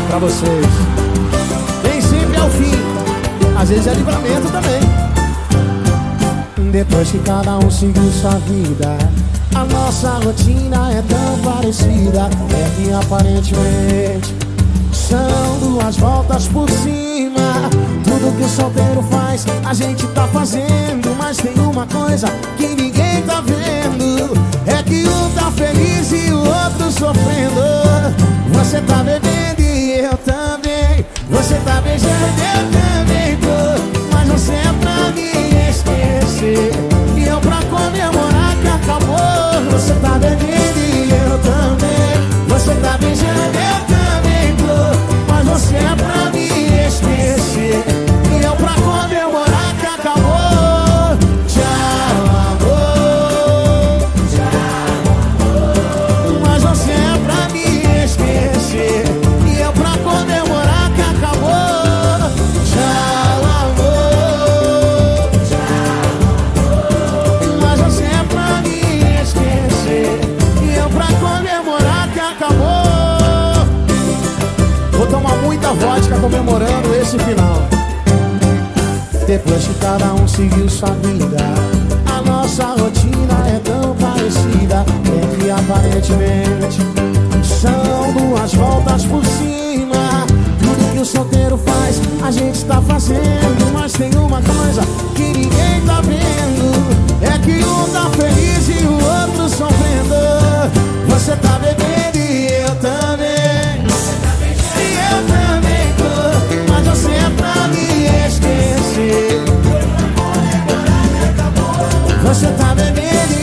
pra vocês. Nem sempre é o fim, às vezes é livramento também. Depois que cada um seguiu sua vida, a nossa rotina é tão parecida. É que aparentemente são duas voltas por cima. Tudo que o solteiro faz, a gente tá fazendo. Mas tem uma coisa que ninguém tá vendo, é que um tá feliz e o outro sofrendo. Você tá bebendo e eu também. Você tá beijando e eu também tô. Mas você é pra me esquecer e eu pra comemorar que acabou. Você tá bebendo e eu também. Você tá beijando e eu também tô. Mas você é pra me esquecer e eu pra comemorar que acabou. Tchau, amor. Mas você é pra me esquecer e eu pra comemorar que acabou. Tchau, amor. Mas você é pra me esquecer e eu pra comemorar que acabou. Vou tomar muita vodka comemorando esse final. Depois que cada um seguiu sua vida, a nossa rotina é tão parecida. É que aparentemente são duas voltas por cima. Tudo que o solteiro faz, a gente tá fazendo. Mas tem uma coisa que ninguém tá vendo, é que um tá feliz e o outro sofrendo. Você tá bebendo e eu também. E eu também tô. Mas você é pra me esquecer. Você tá bebendo